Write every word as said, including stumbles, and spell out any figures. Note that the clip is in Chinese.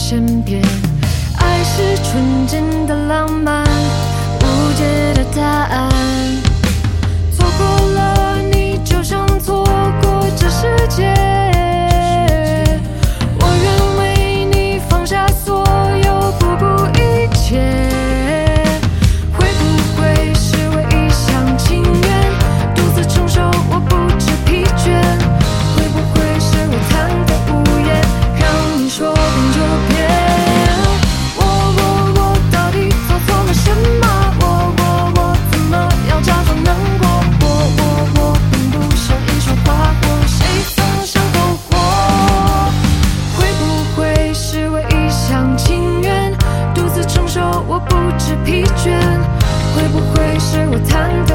身边。爱是纯真的浪漫，无解的答案。错过了你，就像错过这世界。我愿为你放下所有，不顾一切。会不会是我一厢情愿，独自承受我不知疲倦？会不会是我贪得无厌，让你说变就变？我我我到底做错了什么？我我我怎么要假装难过？我我我并不像一束花火，谁曾想过我？会不会是我一厢情愿，独自承受我不知疲倦？会不会是我贪得